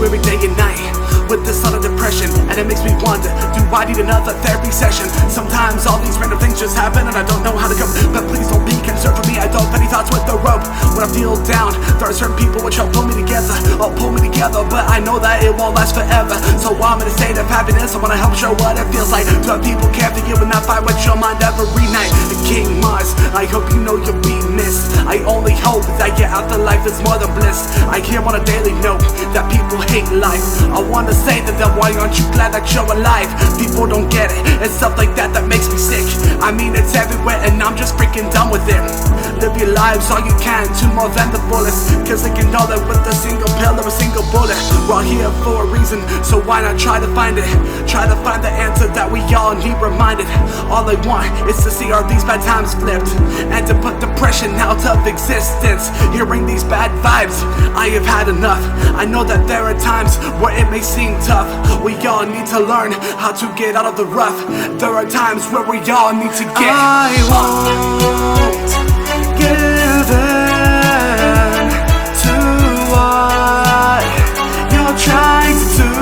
every day and night with this sort of depression, and it makes me wonder, do I need another therapy session? Sometimes all these random things just happen and I don't know how to cope, but please don't be concerned for me. I don't have any thoughts with the rope. When I feel down, there are certain people which help pull me together, but I know that it won't last forever. So I'm in a state of happiness, I wanna help show what it feels like to have people care for you and not fight with your mind every night. King Mars, I hope you know you'll be missed. I only hope that your afterlife is more than bliss. I hear on a daily note that people hate life. I wanna say to them, why aren't you glad that you're alive? People don't get it, it's stuff like that that makes me sick. I mean, it's everywhere and I'm just freaking done with it. Live your lives all you can to more than the fullest, cause they can know that with a single pill or a single bullet. We're all here for a reason, so why not try to find it? Try to find the answer that we all need reminded. All I want is to see all these bad times flipped, and to put depression out of existence. Hearing these bad vibes, I have had enough. I know that there are times where it may seem tough. We all need to learn how to get out of the rough. There are times where we all need to get I won't give in to what you're trying to do,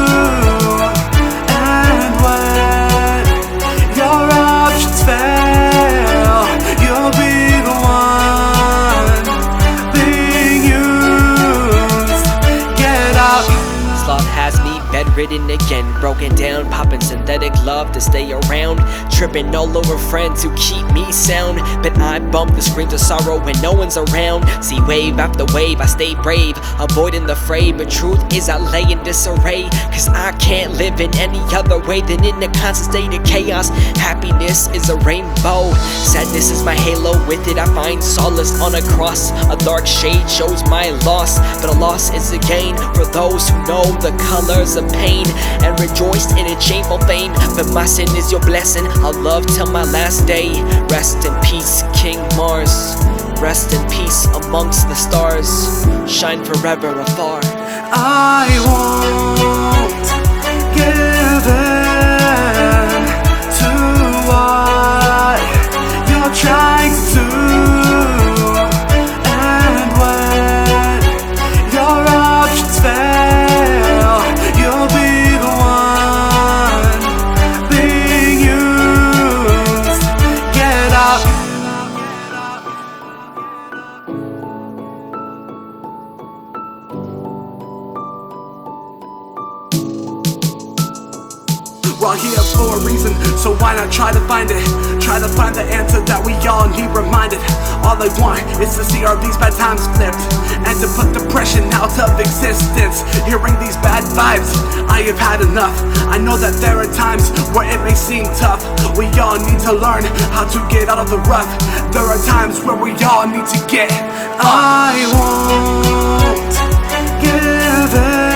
and when your options fail, you'll be the one being used. Get out. Sloth has me bedridden again, broken down, popping synthetic love to stay around, tripping all over friends who keep me sound. But I bump the screams of sorrow when no one's around. See wave after wave, I stay brave, avoiding the fray. But truth is I lay in disarray, cause I can't live in any other way than in a constant state of chaos. Happiness is a rainbow, sadness is my halo. With it I find solace on a cross. A dark shade shows my loss, but a loss is a gain for those who know the colors of pain and rejoiced in its shameful fame. But my sin is your blessing, I'll love till my last day. Rest in peace, King Mars. Rest in peace amongst the stars. Shine forever afar. I won't give in to what you're trying to do, and when your options fail, you'll be the one being used. Get up. We're all here for a reason, so why not try to find it? Try to find the answer that we all need reminded. All I want is to see all these bad times flipped, and to put depression out of existence. Hearing these bad vibes, I have had enough. I know that there are times where it may seem tough. We all need to learn how to get out of the rough. There are times where we all need to get I won't give in